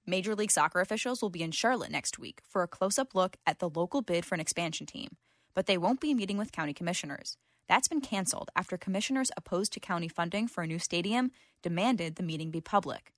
Major League Soccer officials will be in Charlotte next week for a close-up look at the local bid for an expansion team, but they won't be meeting with county commissioners. That's been canceled after commissioners opposed to county funding for a new stadium demanded the meeting be public.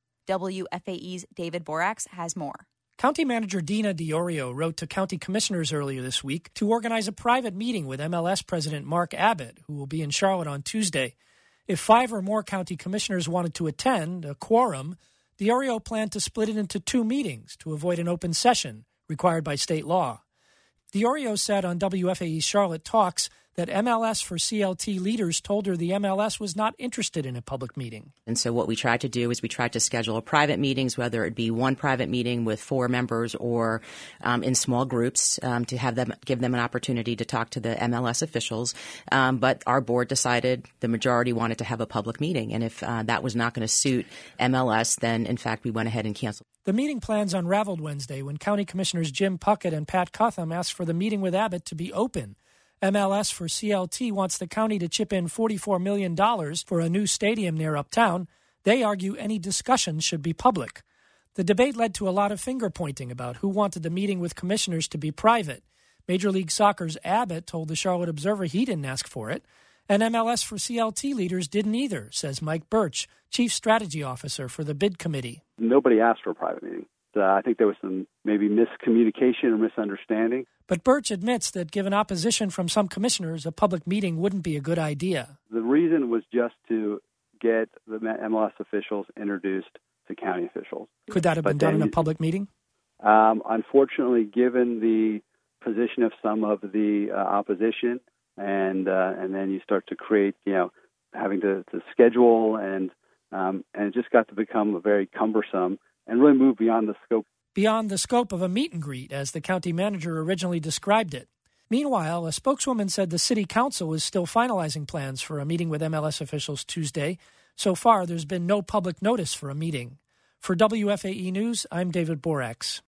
WFAE's David Borax has more. County Manager Dina DiOrio wrote to county commissioners earlier this week to organize a private meeting with MLS President Mark Abbott, who will be in Charlotte on Tuesday. If 5 or more county commissioners wanted to attend, a quorum, DiOrio planned to split it into 2 meetings to avoid an open session required by state law. DiOrio said on WFAE Charlotte Talks that MLS for CLT leaders told her the MLS was not interested in a public meeting. And so what we tried to do is we tried to schedule private meetings, whether it be one private meeting with 4 members or in small groups to have them give them an opportunity to talk to the MLS officials. But our board decided the majority wanted to have a public meeting. And if that was not going to suit MLS, then in fact we went ahead and canceled. The meeting plans unraveled Wednesday when County Commissioners Jim Puckett and Pat Cutham asked for the meeting with Abbott to be open. MLS for CLT wants the county to chip in $44 million for a new stadium near Uptown. They argue any discussion should be public. The debate led to a lot of finger-pointing about who wanted the meeting with commissioners to be private. Major League Soccer's Abbott told the Charlotte Observer he didn't ask for it. And MLS for CLT leaders didn't either, says Mike Birch, Chief Strategy Officer for the bid committee. Nobody asked for a private meeting. I think there was some maybe miscommunication or misunderstanding. But Birch admits that given opposition from some commissioners, a public meeting wouldn't be a good idea. The reason was just to get the MLS officials introduced to county officials. Could that have been done in a public meeting? Unfortunately, given the position of some of the opposition, and then you start to create, having to schedule, and it just got to become very cumbersome and really move beyond the scope. Beyond the scope of a meet and greet, as the county manager originally described it. Meanwhile, a spokeswoman said the city council is still finalizing plans for a meeting with MLS officials Tuesday. So far, there's been no public notice for a meeting. For WFAE News, I'm David Borax.